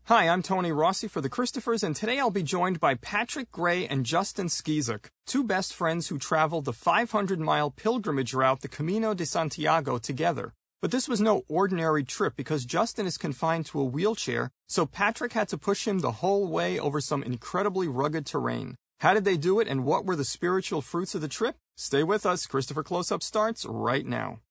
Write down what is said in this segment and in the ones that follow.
Hi, I'm Tony Rossi for the Christophers, and today I'll be joined by Patrick Gray and Justin Skizek, two best friends who traveled the 500-mile pilgrimage route, the Camino de Santiago, together. But this was no ordinary trip because Justin is confined to a wheelchair, so Patrick had to push him the whole way over some incredibly rugged terrain. How did they do it, and what were the spiritual fruits of the trip? Stay with us. Christopher Close-Up starts right now.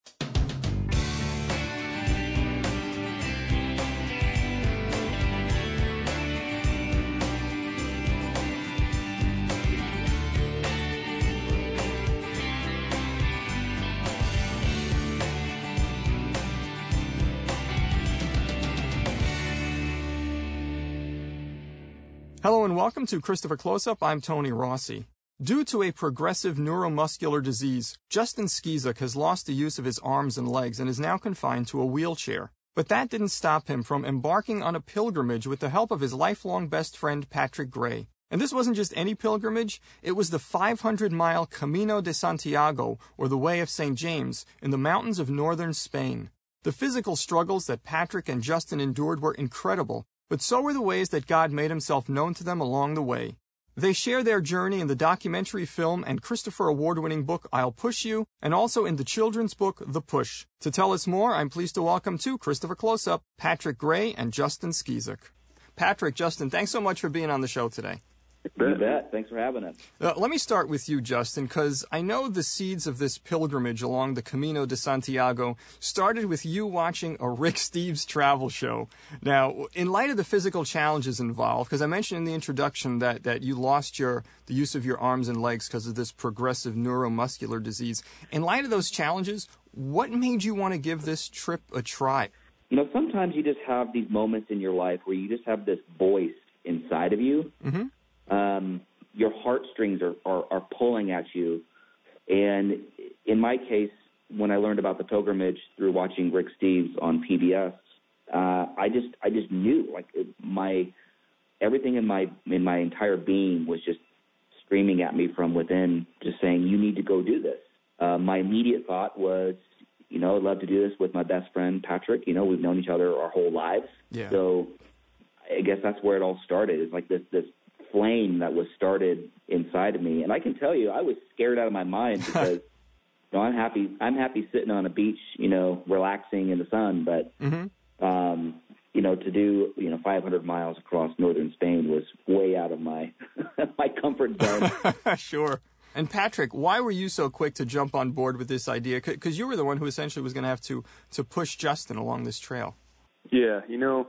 Hello and welcome to Christopher Close-Up. I'm Tony Rossi. Due to a progressive neuromuscular disease, Justin Skizek has lost the use of his arms and legs and is now confined to a wheelchair. But that didn't stop him from embarking on a pilgrimage with the help of his lifelong best friend Patrick Gray. And this wasn't just any pilgrimage, it was the 500-mile Camino de Santiago, or the Way of St. James, in the mountains of northern Spain. The physical struggles that Patrick and Justin endured were incredible, but so were the ways that God made himself known to them along the way. They share their journey in the documentary film and Christopher Award-winning book, I'll Push You, and also in the children's book, The Push. To tell us more, I'm pleased to welcome to Christopher Close-Up, Patrick Gray and Justin Skizek. Patrick, Justin, thanks so much for being on the show today. You bet. Thanks for having us. Let me start with you, Justin, because I know the seeds of this pilgrimage along the Camino de Santiago started with you watching a Rick Steves travel show. Now, in light of the physical challenges involved, because I mentioned in the introduction that you lost the use of your arms and legs because of this progressive neuromuscular disease, in light of those challenges, what made you want to give this trip a try? You know, sometimes you just have these moments in your life where you just have this voice inside of you. Mm-hmm. Your heartstrings are pulling at you. And in my case, when I learned about the pilgrimage through watching Rick Steves on PBS, I just knew, like, everything in my entire being was just screaming at me from within, just saying, you need to go do this. My immediate thought was, you know, I'd love to do this with my best friend, Patrick. You know, we've known each other our whole lives. Yeah. So I guess that's where it all started. It's like this flame that was started inside of me. And I can tell you, I was scared out of my mind because, you know, I'm happy sitting on a beach, you know, relaxing in the sun. But, you know, to do, 500 miles across northern Spain was way out of my my comfort zone. Sure. And Patrick, why were you so quick to jump on board with this idea? Because you were the one who essentially was going to have to push Justin along this trail. Yeah, you know,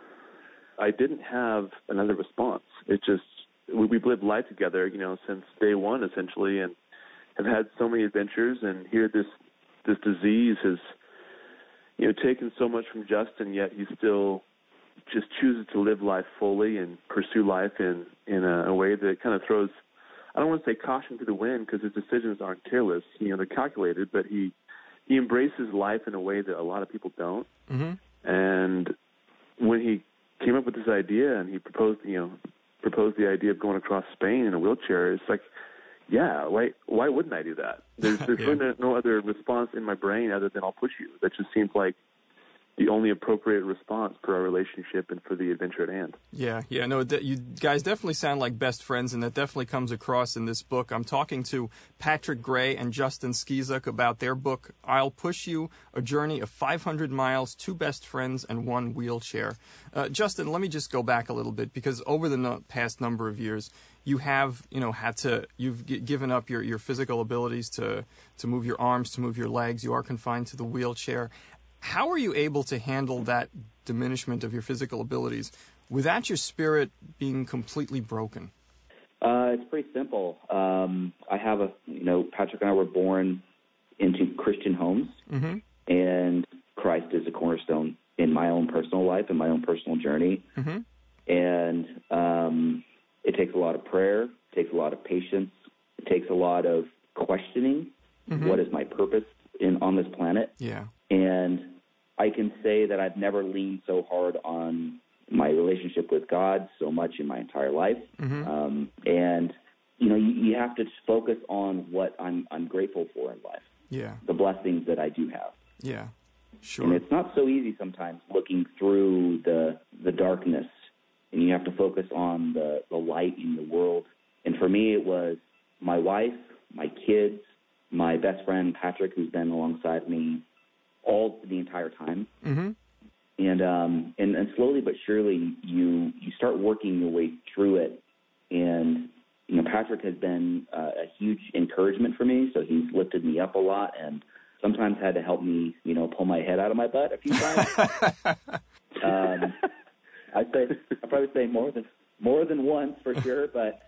I didn't have another response. It just, we've lived life together, you know, since day one, essentially, and have had so many adventures, and here this disease has, you know, taken so much from Justin, yet he still just chooses to live life fully and pursue life in a way that kind of throws, I don't want to say caution to the wind, because his decisions aren't careless, you know, they're calculated, but he embraces life in a way that a lot of people don't. Mm-hmm. And when he came up with this idea and he proposed the idea of going across Spain in a wheelchair, it's like, yeah, why wouldn't I do that? There's really no other response in my brain other than I'll push you. That just seems like the only appropriate response for our relationship and for the adventure at hand. Yeah, no, you guys definitely sound like best friends, and that definitely comes across in this book. I'm talking to Patrick Gray and Justin Skizek about their book, I'll Push You, A Journey of 500 Miles, Two Best Friends, and One Wheelchair. Justin, let me just go back a little bit, because over the past number of years, you have, you've given up your physical abilities to move your arms, to move your legs. You are confined to the wheelchair. How are you able to handle that diminishment of your physical abilities without your spirit being completely broken? It's pretty simple. I have Patrick and I were born into Christian homes, mm-hmm. and Christ is a cornerstone in my own personal life and my own personal journey. Mm-hmm. And it takes a lot of prayer, it takes a lot of patience, it takes a lot of questioning. Mm-hmm. What is my purpose on this planet? Yeah. And I can say that I've never leaned so hard on my relationship with God so much in my entire life. Mm-hmm. And, you have to just focus on what I'm grateful for in life. Yeah. The blessings that I do have. Yeah, sure. And it's not so easy sometimes looking through the darkness and you have to focus on the light in the world. And for me, it was my wife, my kids, my best friend, Patrick, who's been alongside me all the entire time. Mm-hmm. And slowly but surely, you start working your way through it. And, Patrick has been a huge encouragement for me, so he's lifted me up a lot and sometimes had to help me, pull my head out of my butt a few times. I'd probably say more than once for sure, but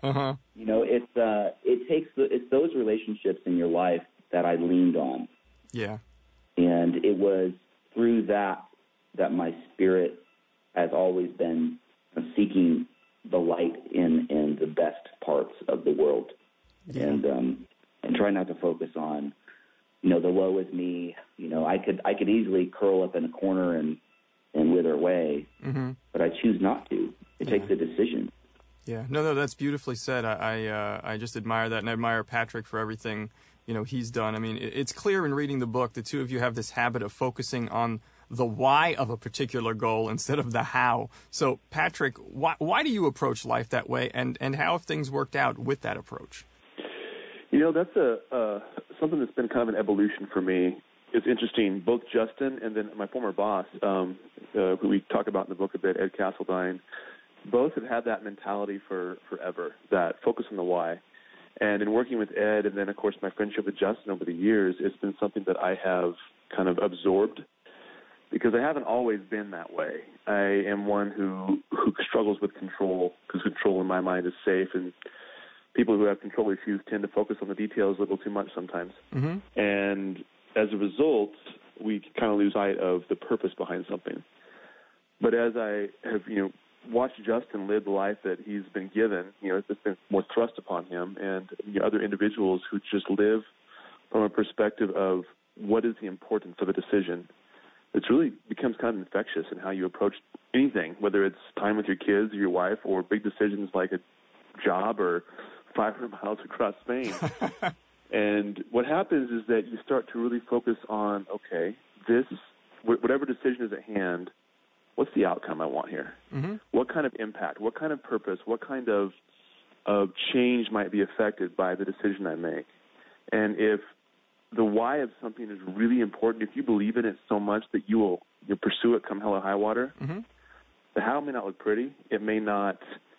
it's those relationships in your life that I leaned on. Yeah. And it was through that my spirit has always been seeking the light in the best parts of the world. Yeah. And try not to focus on the woe is me. I could easily curl up in a corner and wither away, but I choose not to. It takes a decision. Yeah, no, that's beautifully said. I just admire that, and I admire Patrick for everything he's done. I mean, it's clear in reading the book, the two of you have this habit of focusing on the why of a particular goal instead of the how. So, Patrick, why do you approach life that way, and how have things worked out with that approach? That's something that's been kind of an evolution for me. It's interesting. Both Justin and then my former boss, who we talk about in the book a bit, Ed Castledine, both have had that mentality forever, that focus on the why. And in working with Ed and then, of course, my friendship with Justin over the years, it's been something that I have kind of absorbed because I haven't always been that way. I am one who struggles with control because control in my mind is safe, and people who have control issues tend to focus on the details a little too much sometimes. Mm-hmm. And as a result, we kind of lose sight of the purpose behind something. But as I have, watched Justin live the life that he's been given, it's been more thrust upon him, and other individuals who just live from a perspective of what is the importance of a decision. It really becomes kind of infectious in how you approach anything, whether it's time with your kids or your wife or big decisions like a job or 500 miles across Spain. And what happens is that you start to really focus on, okay, whatever decision is at hand, what's the outcome I want here? Mm-hmm. What kind of impact, what kind of purpose, what kind of change might be affected by the decision I make? And if the why of something is really important, if you believe in it so much that you'll pursue it come hell or high water, mm-hmm. the how may not look pretty. It may not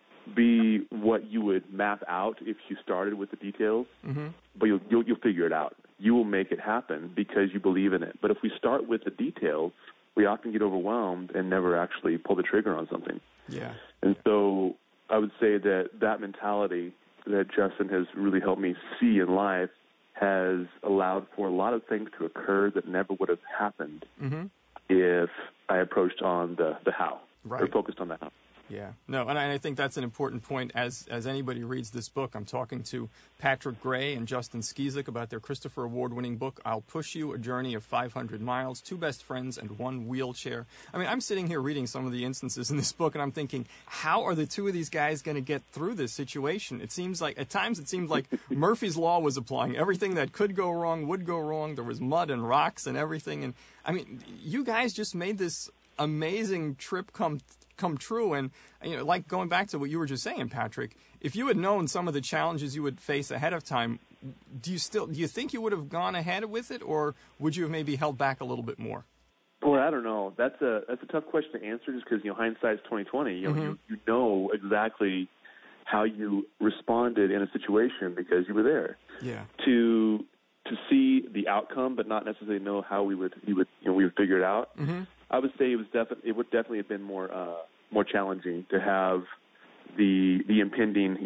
be what you would map out if you started with the details, mm-hmm. but you'll figure it out. You will make it happen because you believe in it. But if we start with the details, we often get overwhelmed and never actually pull the trigger on something. Yeah. And so I would say that mentality that Justin has really helped me see in life has allowed for a lot of things to occur that never would have happened mm-hmm. if I approached on the how, right. or focused on the how. Yeah. No, and I think that's an important point. As anybody reads this book, I'm talking to Patrick Gray and Justin Skizik about their Christopher Award-winning book, I'll Push You, A Journey of 500 Miles, Two Best Friends and One Wheelchair. I mean, I'm sitting here reading some of the instances in this book, and I'm thinking, how are the two of these guys going to get through this situation? At times it seemed like Murphy's Law was applying. Everything that could go wrong would go wrong. There was mud and rocks and everything. And, I mean, you guys just made this amazing trip come true. And like going back to what you were just saying, Patrick, if you had known some of the challenges you would face ahead of time, do you think you would have gone ahead with it, or would you have maybe held back a little bit more? Boy, I don't know. That's a tough question to answer, just because hindsight's 20/20. Mm-hmm. You know exactly how you responded in a situation because you were there. Yeah. To see the outcome, but not necessarily know how we would figure it out. Mm-hmm. I would say it would definitely have been more challenging to have the impending,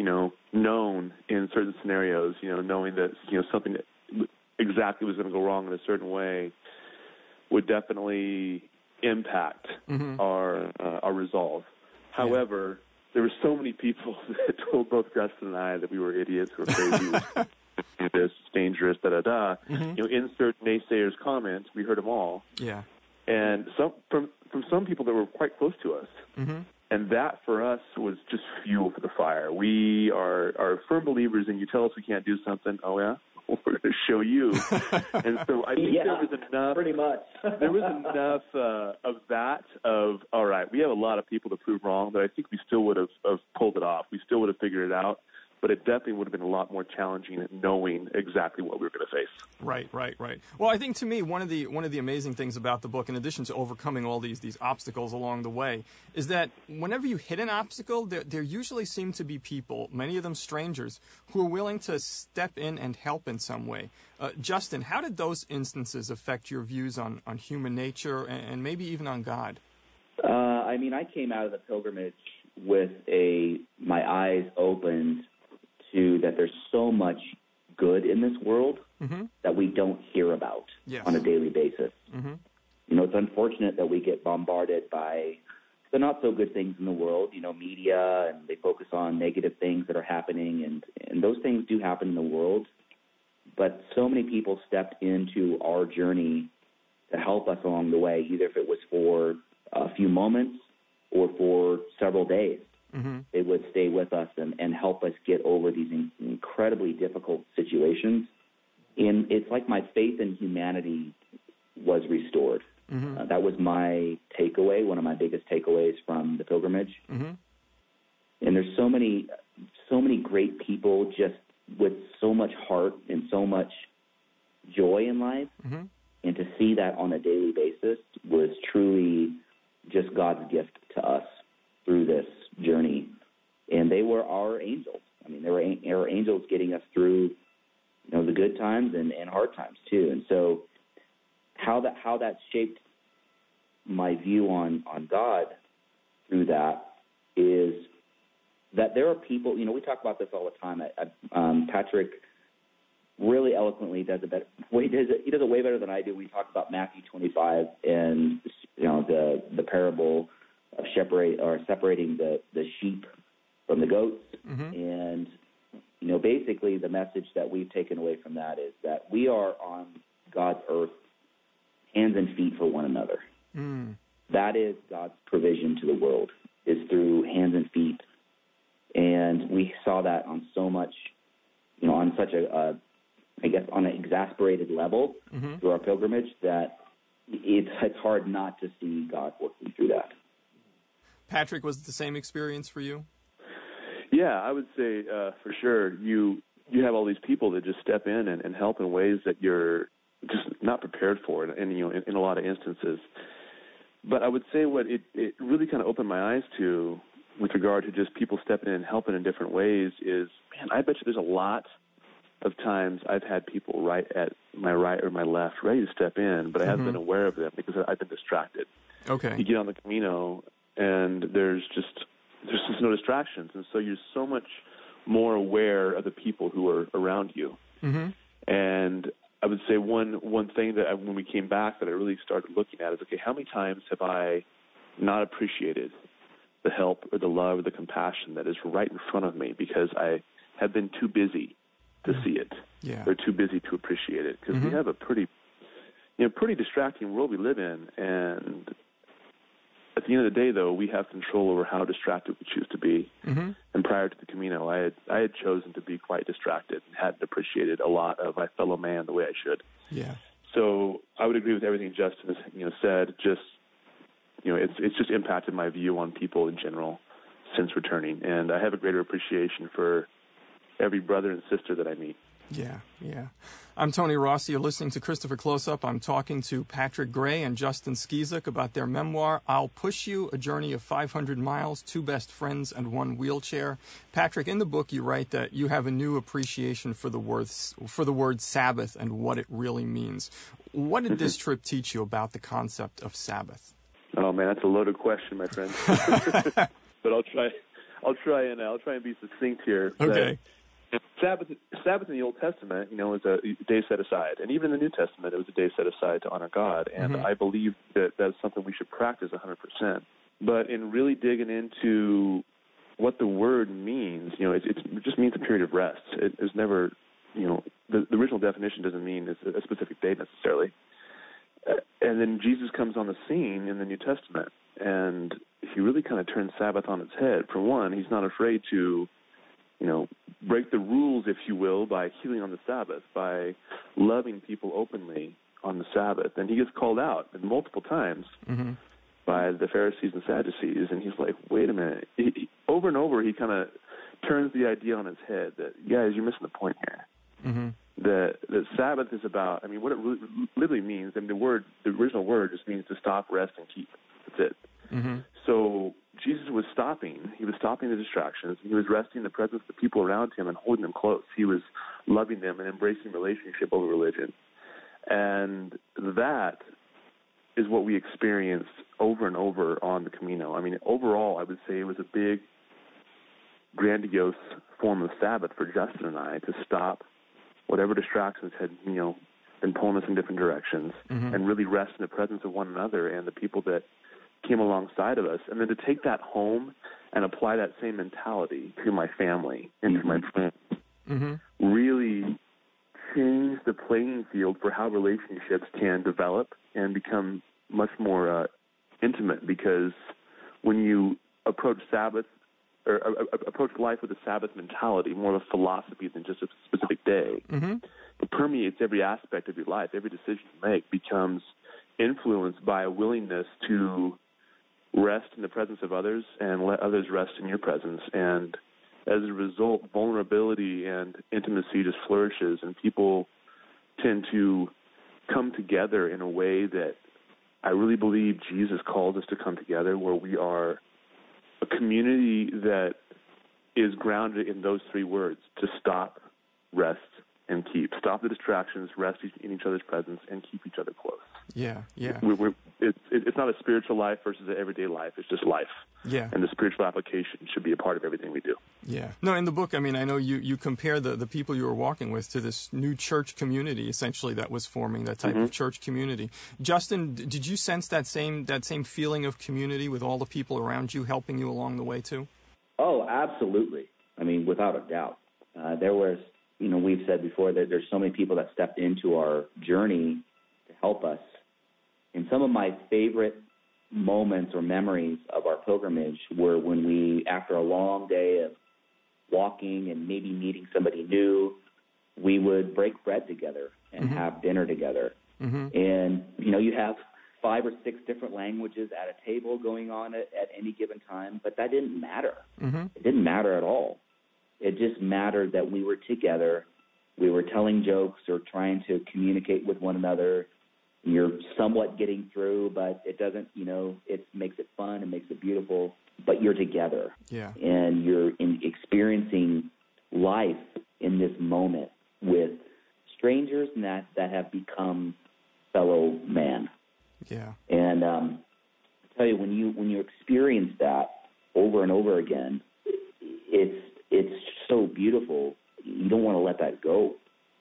known in certain scenarios, knowing that, something that exactly was going to go wrong in a certain way would definitely impact mm-hmm. our resolve. Yeah. However, there were so many people that told both Justin and I that we were idiots, we were crazy, this, it's dangerous, da-da-da. Mm-hmm. Insert naysayers comments, we heard them all. Yeah. And from some people that were quite close to us. Mm-hmm. And that, for us, was just fuel for the fire. We are firm believers in you tell us we can't do something, oh, yeah? We're going to show you. And so I think there was enough. Pretty much. There was enough of all right, we have a lot of people to prove wrong, but I think we still would have pulled it off. We still would have figured it out. But it definitely would have been a lot more challenging at knowing exactly what we were going to face. Right. Well, I think to me one of the amazing things about the book, in addition to overcoming all these obstacles along the way, is that whenever you hit an obstacle, there usually seem to be people, many of them strangers, who are willing to step in and help in some way. Justin, how did those instances affect your views on human nature and maybe even on God? I came out of the pilgrimage with my eyes opened to that there's so much good in this world that we don't hear about on a daily basis. Mm-hmm. It's unfortunate that we get bombarded by the not so good things in the world, media, and they focus on negative things that are happening, and those things do happen in the world. But so many people stepped into our journey to help us along the way, either if it was for a few moments or for several days. Mm-hmm. They would stay with us and help us get over these incredibly difficult situations. And it's like my faith in humanity was restored. Mm-hmm. That was my takeaway, one of my biggest takeaways from the pilgrimage. Mm-hmm. And there's so many great people just with so much heart and so much joy in life. Mm-hmm. And to see that on a daily basis was truly just God's gift to us through this journey. And they were our angels. They were our angels getting us through, the good times and hard times too. And so how that shaped my view on God through that is that there are people, we talk about this all the time. Patrick really eloquently does it better. He does it way better than I do. We talk about Matthew 25 and, the parable of separating the sheep from the goats. Mm-hmm. And, basically the message that we've taken away from that is that we are on God's earth, hands and feet for one another. Mm. That is God's provision to the world, is through hands and feet. And we saw that on so much, on such on an exasperated level mm-hmm. through our pilgrimage that it's hard not to see God working through that. Patrick, was it the same experience for you? Yeah, I would say for sure. You have all these people that just step in and help in ways that you're just not prepared for, and in a lot of instances. But I would say what it really kind of opened my eyes to, with regard to just people stepping in and helping in different ways, is, man, I bet you there's a lot of times I've had people right at my right or my left ready to step in, but I haven't been aware of them because I've been distracted. Okay. You get on the Camino, and there's just no distractions, and so you're so much more aware of the people who are around you. Mm-hmm. And I would say one thing that when we came back that I really started looking at is, okay, how many times have I not appreciated the help or the love or the compassion that is right in front of me because I have been too busy to see it, or too busy to appreciate it? Because we have a pretty distracting world we live in, and at the end of the day, though, we have control over how distracted we choose to be. Mm-hmm. And prior to the Camino, I had chosen to be quite distracted and hadn't appreciated a lot of my fellow man the way I should. Yeah. So I would agree with everything Justin has said. Just it's just impacted my view on people in general since returning, and I have a greater appreciation for every brother and sister that I meet. Yeah. I'm Tony Rossi. You're listening to Christopher Close-Up. I'm talking to Patrick Gray and Justin Skizik about their memoir, I'll Push You, A Journey of 500 Miles, Two Best Friends and One Wheelchair. Patrick, in the book you write that you have a new appreciation for the word Sabbath and what it really means. What did this trip teach you about the concept of Sabbath? Oh, man, that's a loaded question, my friend. But I'll try and be succinct here. Okay. Sabbath in the Old Testament, is a day set aside. And even in the New Testament, it was a day set aside to honor God. And I believe that that's something we should practice 100%. But in really digging into what the word means, it just means a period of rest. It is never, the original definition doesn't mean it's a specific day necessarily. And then Jesus comes on the scene in the New Testament, and he really kind of turns Sabbath on its head. For one, he's not afraid to break the rules, if you will, by healing on the Sabbath, by loving people openly on the Sabbath. And he gets called out multiple times by the Pharisees and Sadducees, and he's like, wait a minute. Over and over, he kind of turns the idea on its head that, guys, you're missing the point here. The Sabbath is about, what it literally means, the original word just means to stop, rest, and keep. That's it. So Jesus was stopping. He was stopping the distractions. He was resting in the presence of the people around him and holding them close. He was loving them and embracing relationship over religion. And that is what we experienced over and over on the Camino. Overall, I would say it was a big, grandiose form of Sabbath for Justin and I to stop whatever distractions had, been pulling us in different directions and really rest in the presence of one another and the people that came alongside of us, and then to take that home and apply that same mentality to my family and to my friends, really change the playing field for how relationships can develop and become much more intimate, because when you approach Sabbath or approach life with a Sabbath mentality, more of a philosophy than just a specific day, it permeates every aspect of your life. Every decision you make becomes influenced by a willingness to rest in the presence of others and let others rest in your presence. And as a result, vulnerability and intimacy just flourishes, and people tend to come together in a way that I really believe Jesus calls us to come together, where we are a community that is grounded in those three words: to stop, rest, and keep. Stop the distractions, rest in each other's presence, and keep each other close. Yeah. It's not a spiritual life versus an everyday life. It's just life. Yeah. And the spiritual application should be a part of everything we do. Yeah. No, in the book, I know you compare the people you were walking with to this new church community, essentially, that was forming, that type of church community. Justin, did you sense that same feeling of community with all the people around you helping you along the way too? Oh, absolutely. Without a doubt. There was, we've said before that there's so many people that stepped into our journey to help us. And some of my favorite moments or memories of our pilgrimage were when we, after a long day of walking and maybe meeting somebody new, we would break bread together and have dinner together. And, you have 5 or 6 different languages at a table going on at any given time, but that didn't matter. It didn't matter at all. It just mattered that we were together. We were telling jokes or trying to communicate with one another. You're somewhat getting through, but it doesn't, it makes it fun and makes it beautiful, but you're together. Yeah. And you're experiencing life in this moment with strangers and that have become fellow man. Yeah. And I tell you, when you experience that over and over again, it's so beautiful. You don't want to let that go.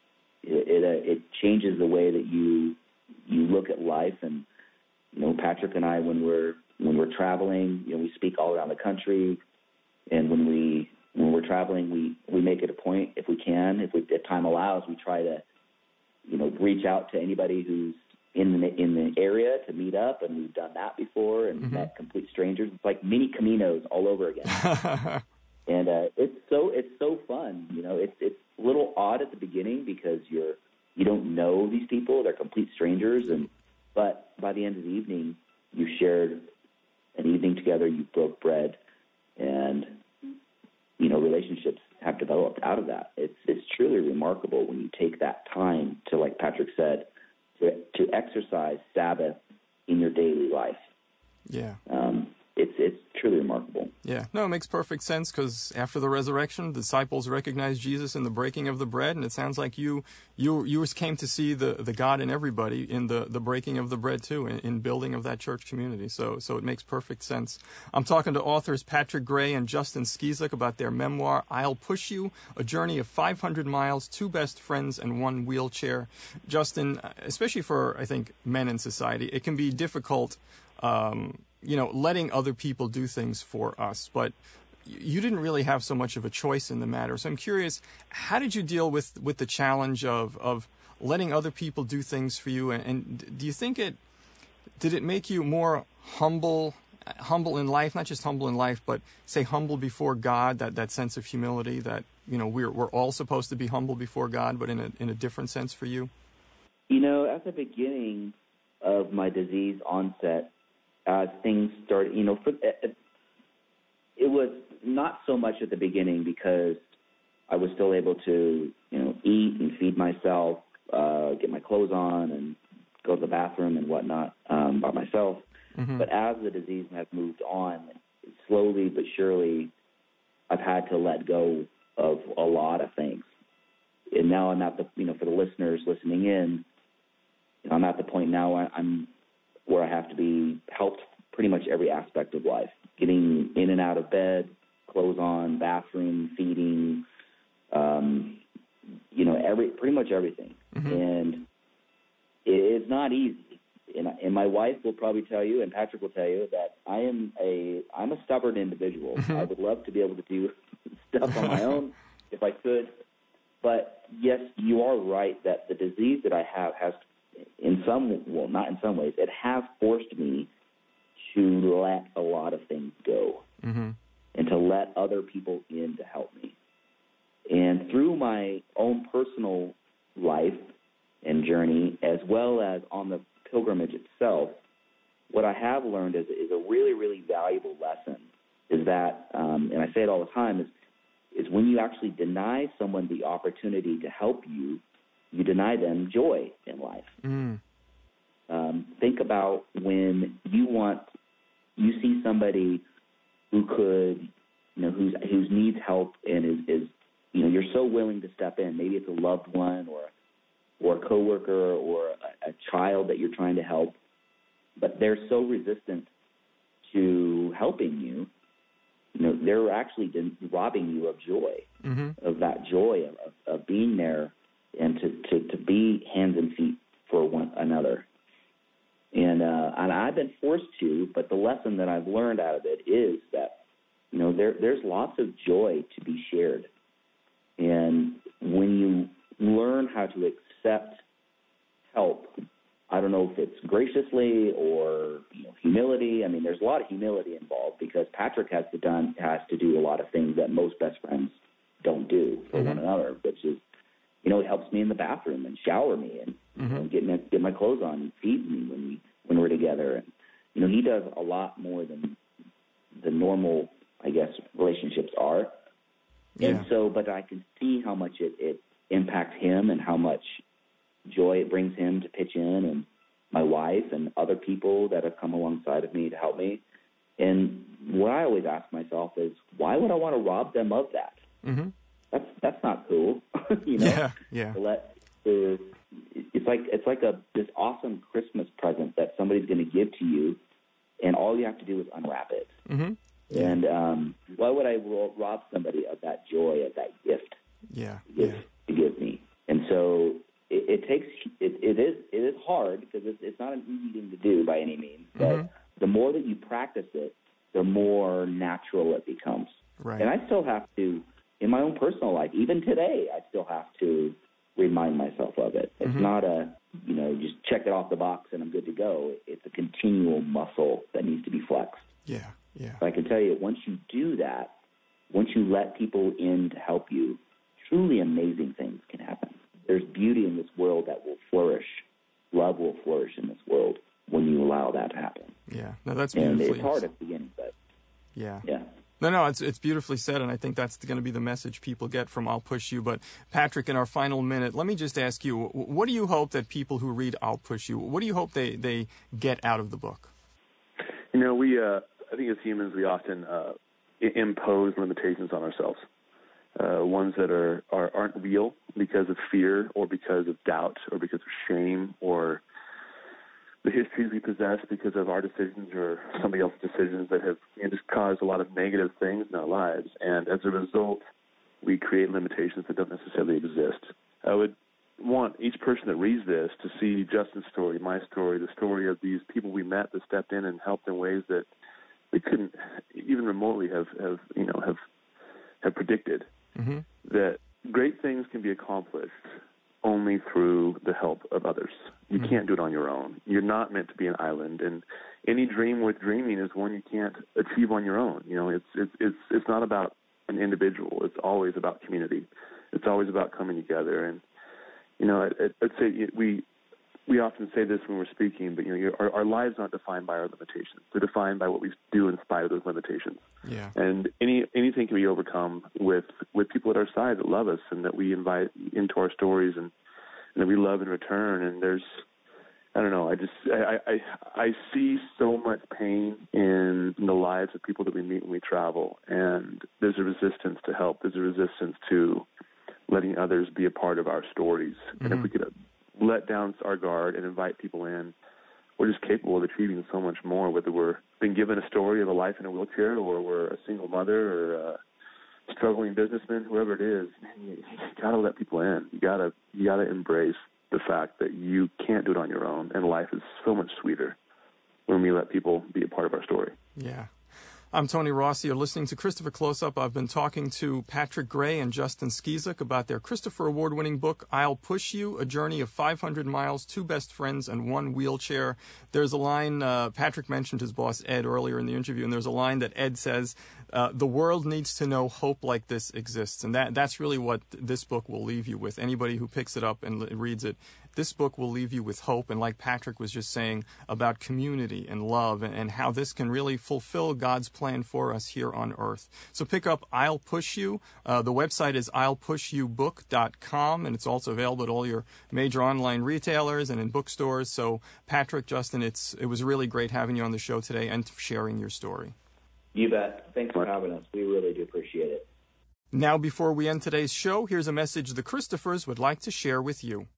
It changes the way that you look at life. And Patrick and I, when we're traveling, we speak all around the country, and when we're traveling, we make it a point, if we can, if time allows, we try to reach out to anybody who's in the area to meet up, and we've done that before and met complete strangers. It's like mini Caminos all over again. And it's so fun. It's a little odd at the beginning because you don't know these people; they're complete strangers. But by the end of the evening, you shared an evening together. You broke bread, and relationships have developed out of that. It's truly remarkable when you take that time to, like Patrick said, to exercise Sabbath in your daily life. Yeah. It's truly remarkable. Yeah. No, it makes perfect sense, because after the resurrection, the disciples recognized Jesus in the breaking of the bread, and it sounds like you came to see the God in everybody in the breaking of the bread too, in building of that church community. So it makes perfect sense. I'm talking to authors Patrick Gray and Justin Skizik about their memoir, I'll Push You, a journey of 500 miles, 2 best friends, and 1 wheelchair. Justin, especially for, I think, men in society, it can be difficult letting other people do things for us, but you didn't really have so much of a choice in the matter. So I'm curious, how did you deal with the challenge of letting other people do things for you? And do you think did it make you more humble humble in life, not just humble in life, but say humble before God, that sense of humility that, we're all supposed to be humble before God, but in a different sense for you? At the beginning of my disease onset, things started, it was not so much at the beginning because I was still able to, eat and feed myself, get my clothes on and go to the bathroom and whatnot by myself. Mm-hmm. But as the disease has moved on, slowly but surely, I've had to let go of a lot of things. And now I'm at the, for the listeners listening in, I'm at the point now I'm where I have to be helped pretty much every aspect of life, getting in and out of bed, clothes on, bathroom, feeding, pretty much everything. Mm-hmm. And it's not easy. And my wife will probably tell you, and Patrick will tell you, that I'm a stubborn individual. Mm-hmm. I would love to be able to do stuff on my own if I could. But yes, you are right that the disease that I have has, not in some ways, it has forced me to let a lot of things go, mm-hmm. and to let other people in to help me. And through my own personal life and journey, as well as on the pilgrimage itself, what I have learned is a really, really valuable lesson is that, and I say it all the time, is when you actually deny someone the opportunity to help you, you deny them joy in life. Mm. Think about when you see somebody who could, who needs help and is you're so willing to step in. Maybe it's a loved one or a coworker or a child that you're trying to help, but they're so resistant to helping you. They're actually robbing you of joy, mm-hmm. of that joy of being there and to be hands and feet for one another. And I've been forced to, but the lesson that I've learned out of it is that, there's lots of joy to be shared. And when you learn how to accept help, I don't know if it's graciously or humility. I mean, there's a lot of humility involved because Patrick has to do a lot of things that most best friends don't do for mm-hmm. one another, which is, he helps me in the bathroom and shower me and mm-hmm. get my clothes on and feed me when we're together. And he does a lot more than the normal, I guess, relationships are. Yeah. And so, but I can see how much it impacts him and how much joy it brings him to pitch in, and my wife and other people that have come alongside of me to help me. And what I always ask myself is, why would I want to rob them of that? Mm-hmm. That's not cool, Yeah. It's like this awesome Christmas present that somebody's going to give to you, and all you have to do is unwrap it. Mm-hmm. And why would I rob somebody of that joy, of that gift? To give me. And so it is hard because it's not an easy thing to do by any means. But mm-hmm. the more that you practice it, the more natural it becomes. Right. And I still have to, in my own personal life, even today, I still have to remind myself of it. It's mm-hmm. not just check it off the box and I'm good to go. It's a continual muscle that needs to be flexed. Yeah. So I can tell you, once you do that, once you let people in to help you, truly amazing things can happen. There's beauty in this world that will flourish. Love will flourish in this world when you allow that to happen. Yeah, no, that's beautifully. And it's hard at the beginning, but yeah. No, it's beautifully said, and I think that's going to be the message people get from I'll Push You. But Patrick, in our final minute, let me just ask you, what do you hope that people who read I'll Push You, what do you hope they get out of the book? I think as humans, we often impose limitations on ourselves, ones that aren't real because of fear or because of doubt or because of shame or the histories we possess because of our decisions or somebody else's decisions that have just caused a lot of negative things in our lives. And as a result, we create limitations that don't necessarily exist. I would want each person that reads this to see Justin's story, my story, the story of these people we met that stepped in and helped in ways that we couldn't even remotely have predicted. Mm-hmm. That great things can be accomplished only through the help of others. You can't do it on your own. You're not meant to be an island, and any dream worth dreaming is one you can't achieve on your own. It's not about an individual. It's always about community. It's always about coming together. And I'd say we often say this when we're speaking, but our lives aren't defined by our limitations. They're defined by what we do in spite of those limitations. Yeah. And anything can be overcome with people at our side that love us and that we invite into our stories and that we love in return. And I see so much pain in the lives of people that we meet when we travel, and there's a resistance to help. There's a resistance to letting others be a part of our stories. And if we could let down our guard and invite people in, we're just capable of achieving so much more, whether we're being given a story of a life in a wheelchair or we're a single mother or a struggling businessman, whoever it is. Man, you got to let people in. You got to embrace the fact that you can't do it on your own, and life is so much sweeter when we let people be a part of our story. Yeah. I'm Tony Rossi. You're listening to Christopher Close-Up. I've been talking to Patrick Gray and Justin Skizik about their Christopher Award-winning book, I'll Push You, A Journey of 500 Miles, 2 Best Friends, and 1 Wheelchair. There's a line, Patrick mentioned his boss Ed earlier in the interview, and there's a line that Ed says, the world needs to know hope like this exists. And that's really what this book will leave you with. Anybody who picks it up and reads it, this book will leave you with hope. And like Patrick was just saying about community and love and how this can really fulfill God's plan for us here on earth. So pick up I'll Push You. The website is I'llPushYouBook.com, and it's also available at all your major online retailers and in bookstores. So Patrick, Justin, it was really great having you on the show today and sharing your story. You bet. Thanks for having us. We really do appreciate it. Now, before we end today's show, here's a message the Christophers would like to share with you.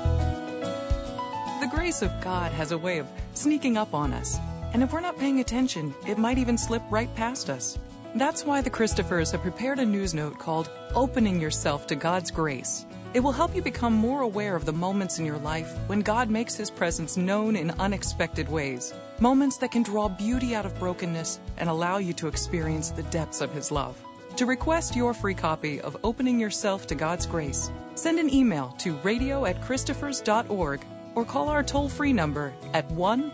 The grace of God has a way of sneaking up on us, and if we're not paying attention, it might even slip right past us. That's why the Christophers have prepared a news note called Opening Yourself to God's Grace. It will help you become more aware of the moments in your life when God makes His presence known in unexpected ways. Moments that can draw beauty out of brokenness and allow you to experience the depths of His love. To request your free copy of Opening Yourself to God's Grace, send an email to radio@christophers.org or call our toll-free number at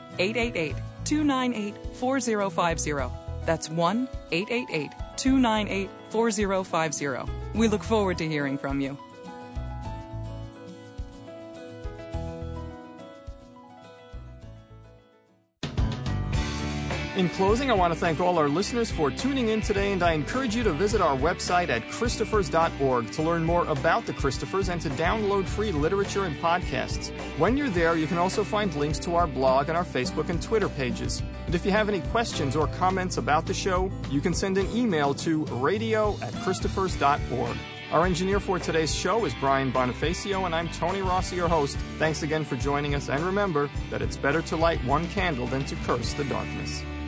1-888-298-4050. That's 1-888-298-4050. We look forward to hearing from you. In closing, I want to thank all our listeners for tuning in today, and I encourage you to visit our website at christophers.org to learn more about the Christophers and to download free literature and podcasts. When you're there, you can also find links to our blog and our Facebook and Twitter pages. And if you have any questions or comments about the show, you can send an email to radio@christophers.org. Our engineer for today's show is Brian Bonifacio, and I'm Tony Rossi, your host. Thanks again for joining us, and remember that it's better to light one candle than to curse the darkness.